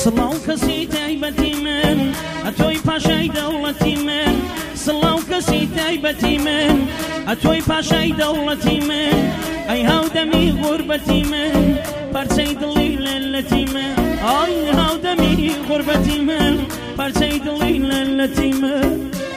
سڵاو کەسی تایبەتی من ئەتۆی پاشای دەوڵەتی من سڵاو کەسی تایبەتی من ئەتۆی پاشای دەوڵەتی من ئەی هاودەمی غوربەتی من پەرچەی دڵی لەلەتی من ئای هاودەمی غوربەتی من پەرچەی دڵی لەلەتی من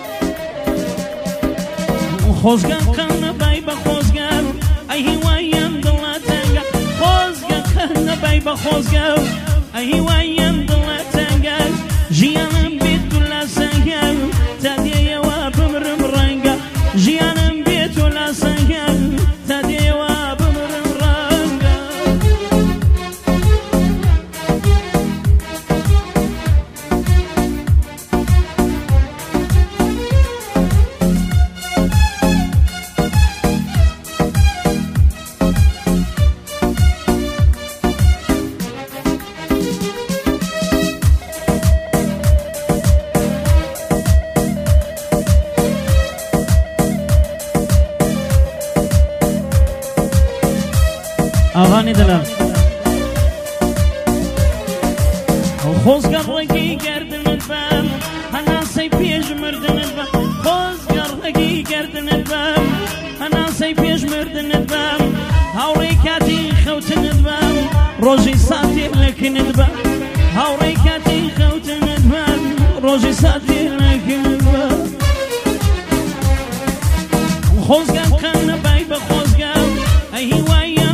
خۆزگە قەنەبای بە خۆزگە ئەی هیوایم دڵە تەنگە خۆزگە قەنەبای بە خۆزگە ئەی هیوایم دڵە تەنگە ژیانم بێت و لە سەنگە تا دێیەوە بمرم ڕەنگە ژیانم بێت و لە سەنگە تا دێیەوە بمرم ڕەنگە ئاغانی دلم خۆزگە ڕێگی گردنت بەم هەناسەی پێشمردنت بەم خۆزگە ڕێگی گردنت بەم هەناسەی پێشمردنت بەم هاوڕێی کاتی خەوتنت بەم ڕۆژی ساتێ لەکنت بەم هاوڕێی کاتی خەوتنت بەم ڕۆژی ساتێ لەکنت بەم خۆزگە قەنەبای بە خۆزگە ئەی هیوایم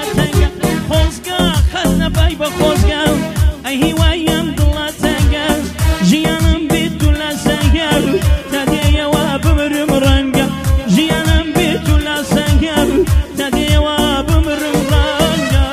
خەنەبای بە خۆزگە ئەی هیوایم دڵە تەنگە ژیانم بێت و لە سەنگە تا دێیەوە بمرم ڕەنگە ژیانم بێت و لە سەنگە تا دێیەوە بمرم ڕەنگە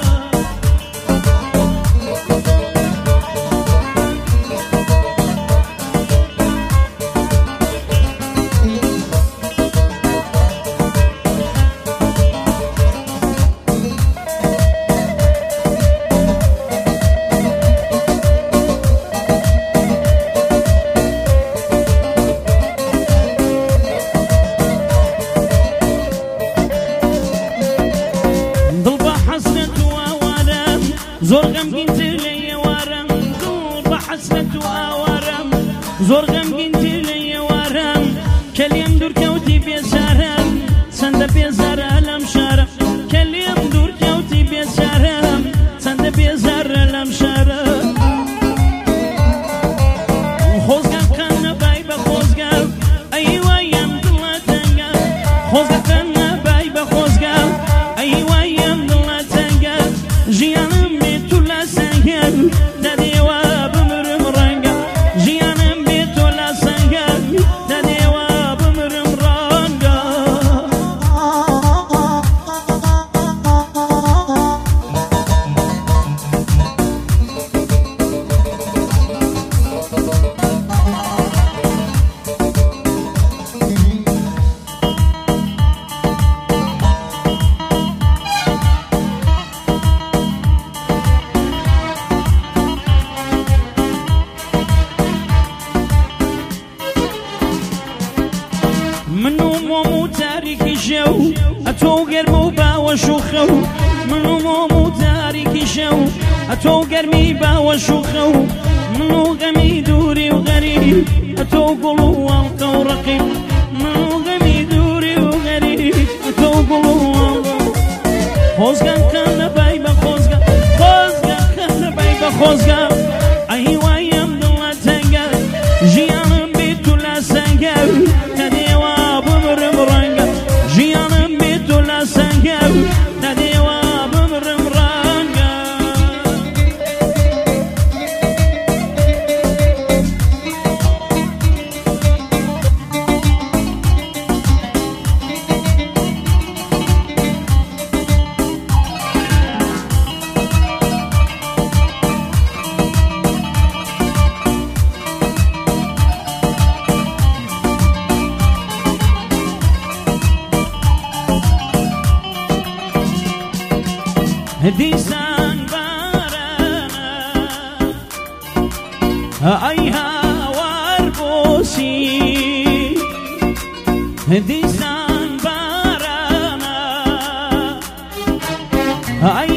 زۆر غەمگینتر لە ئێوارەم دڵ بە حەسرەت و ئاوارەم زۆر غەمگینتر لە ئێوارەم کە لێم دوورکەوتی بێزارم چەندە بێزارە لەم شارە کە لێم دوورکەوتی بێزارم چەندە بێزارە لەم شارە خۆزگە قەنەبای بە خۆزگە ئەی هیوایم دڵە تەنگە خۆزگە قەنەبای بە خۆزگە ئەی هیوایم دڵە تەنگە ژیانم دەدێوە بمرم ڕەنگە ژیانم بێت و لە سەنگە دەدێوە بمرم ڕەنگە من و مۆم و تاریکی شەو ئەتۆ گەرم و باوەش و خەو من و مۆم و تاریکی شەو ئەتۆ گەرمی باوەش و خەو من و غەمی دووری و غەریب ئەتۆ گوڵ و وەڵقە و ڕەقیب من و غەمی دووری و غەریب ئەتۆ گوڵ و وەڵقە خۆزگە قەنەبای بە خۆزگە خۆزگە قەنەبای بە خۆزگە ئەی هیوایم دڵە تەنگە ژیانم بێت و لە سەنگە دەدێوە بمرم ڕەنگە ژیانم بێت و لە سەنگە دەدێوە بمرم ڕەنگە دیسان بارانە ئەی هاوار بۆسی دیسان بارانە ئەی